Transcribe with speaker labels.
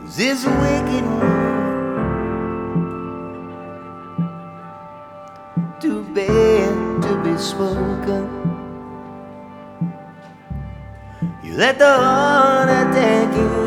Speaker 1: This wicked one, too bad to be spoken. You let the heart attack you.